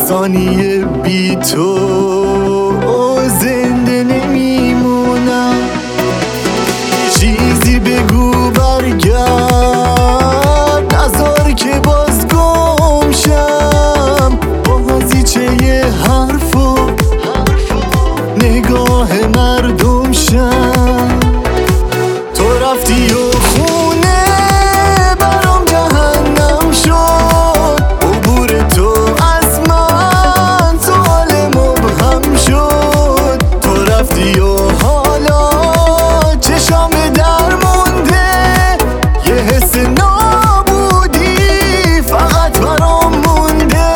ثانیه بی تو زنده نمیمونم. چیزی بگو برگرد، نذار که باز گم شم. بازیچه یه حرف و نگاه مردم شم. تو رفتی و خونه برام جهنم شد. عبور تو از من سوال مبهم شد. تو رفتی و حالا چشام در مونده. یه حس نابودی فقط برام مونده.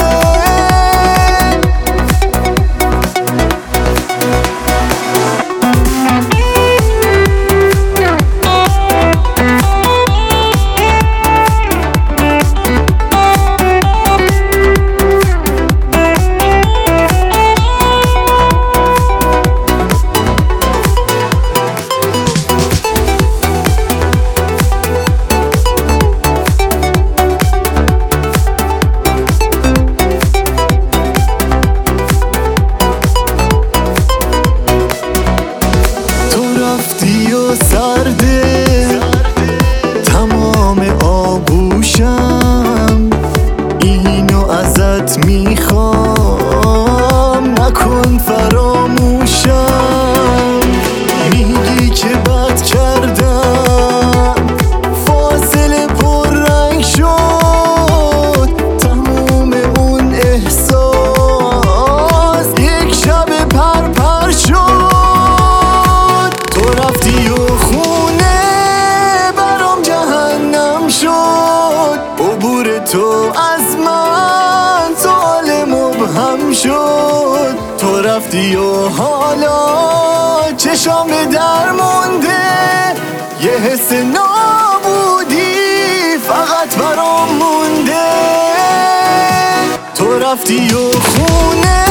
سرده تمام آغوشم، اینو ازت میخوام نکن فراموشم. میگی که بد کردم، فاصله پررنگ شد. تموم اون احساس یک شب پرپر شد. تو رفتی و خونه برام جهنم شد. عبور تو از من سوال مبهم شد. تو رفتی و حالا چشام در مونده. یه حس نابودی فقط برام مونده. تو رفتی و خونه